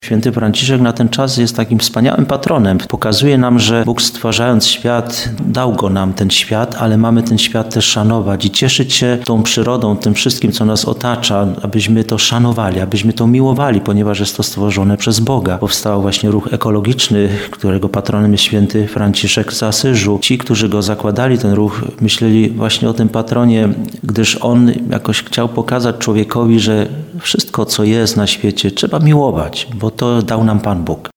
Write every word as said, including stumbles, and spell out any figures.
Święty Franciszek na ten czas jest takim wspaniałym patronem. Pokazuje nam, że Bóg stwarzając świat, dał go nam ten świat, ale mamy ten świat też szanować i cieszyć się tą przyrodą, tym wszystkim, co nas otacza, abyśmy to szanowali, abyśmy to miłowali, ponieważ jest to stworzone przez Boga. Powstał właśnie ruch ekologiczny, którego patronem jest Święty Franciszek z Asyżu. Ci, którzy go zakładali, ten ruch, myśleli właśnie o tym patronie, gdyż on jakoś chciał pokazać człowiekowi, że wszystko, co jest na świecie, trzeba miłować, bo to dał nam Pan Bóg.